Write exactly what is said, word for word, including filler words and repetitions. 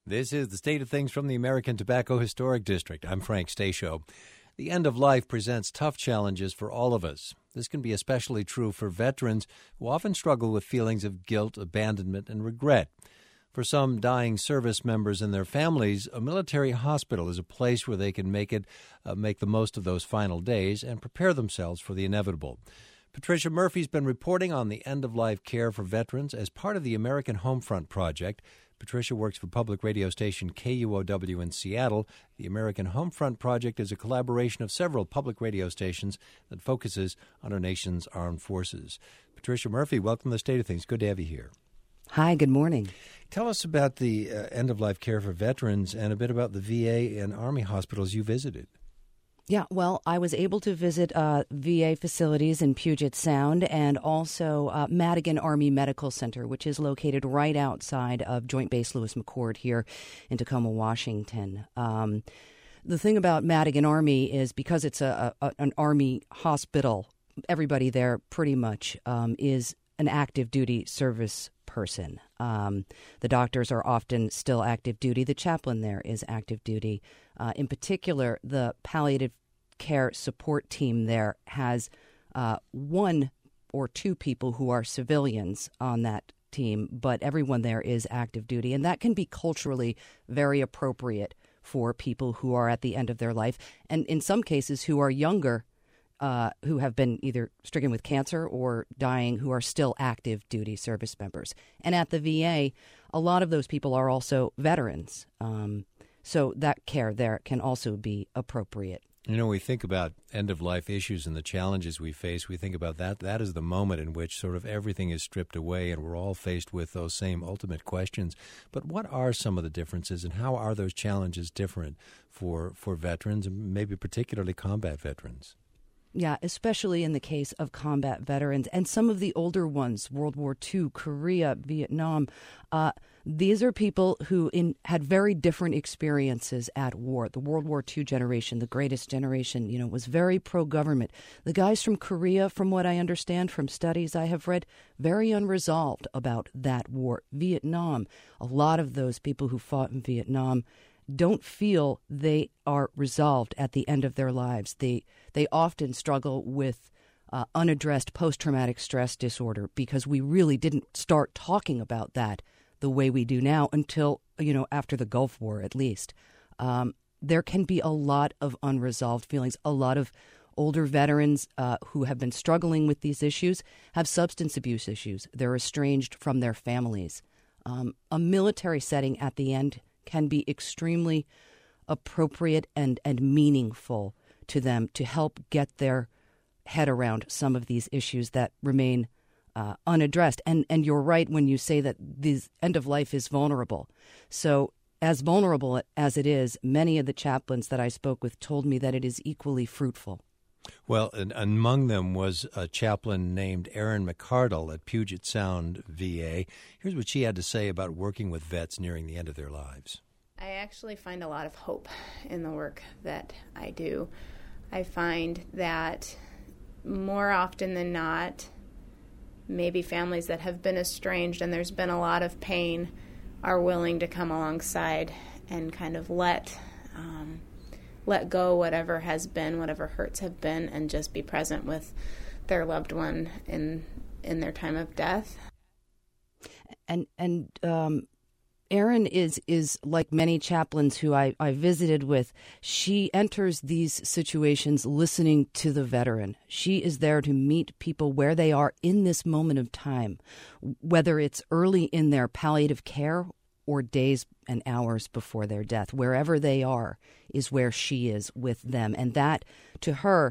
This is the State of Things from the American Tobacco Historic District. I'm Frank Stasio. The end of life presents tough challenges for all of us. This can be especially true for veterans who often struggle with feelings of guilt, abandonment, and regret. For some dying service members and their families, a military hospital is a place where they can make it, uh, make the most of those final days and prepare themselves for the inevitable. Patricia Murphy's been reporting on the end-of-life care for veterans as part of the American Homefront Project. Patricia works for public radio station K U O W in Seattle. The American Homefront Project is a collaboration of several public radio stations that focuses on our nation's armed forces. Patricia Murphy, welcome to the State of Things. Good to have you here. Hi, good morning. Tell us about the uh, end-of-life care for veterans and a bit about the V A and Army hospitals you visited. Yeah, well, I was able to visit uh, V A facilities in Puget Sound and also uh, Madigan Army Medical Center, which is located right outside of Joint Base Lewis McChord here in Tacoma, Washington. Um, the thing about Madigan Army is because it's a, a an Army hospital, everybody there pretty much um, is an active duty service person. Um, the doctors are often still active duty. The chaplain there is active duty. Uh, in particular, the palliative care support team there has uh, one or two people who are civilians on that team, but everyone there is active duty. And that can be culturally very appropriate for people who are at the end of their life, and in some cases who are younger, uh, who have been either stricken with cancer or dying, who are still active duty service members. And at the V A, a lot of those people are also veterans. Um, So that care there can also be appropriate. You know, we think about end-of-life issues and the challenges we face. We think about that. That is the moment in which sort of everything is stripped away and we're all faced with those same ultimate questions. But what are some of the differences and how are those challenges different for, for veterans and maybe particularly combat veterans? Yeah, especially in the case of combat veterans and some of the older ones, World War Two, Korea, Vietnam. Uh, these are people who in, had very different experiences at war. The World War Two generation, the greatest generation, you know, was very pro-government. The guys from Korea, from what I understand from studies I have read, very unresolved about that war. Vietnam, a lot of those people who fought in Vietnam don't feel they are resolved at the end of their lives. They they often struggle with uh, unaddressed post-traumatic stress disorder because we really didn't start talking about that the way we do now until, you know, after the Gulf War at least. Um, there can be a lot of unresolved feelings. A lot of older veterans uh, who have been struggling with these issues have substance abuse issues. They're estranged from their families. Um, a military setting at the end can be extremely appropriate and, and meaningful to them to help get their head around some of these issues that remain uh, unaddressed. And and you're right when you say that this end of life is vulnerable. So as vulnerable as it is, many of the chaplains that I spoke with told me that it is equally fruitful. Well, and among them was a chaplain named Erin McCardle at Puget Sound V A. Here's what she had to say about working with vets nearing the end of their lives. I actually find a lot of hope in the work that I do. I find that more often than not, maybe families that have been estranged and there's been a lot of pain are willing to come alongside and kind of let um, let go whatever has been, whatever hurts have been, and just be present with their loved one in in their time of death. And and um, Erin is is like many chaplains who I, I visited with. She enters these situations listening to the veteran. She is there to meet people where they are in this moment of time, whether it's early in their palliative care or days and hours before their death. Wherever they are is where she is with them. And that, to her,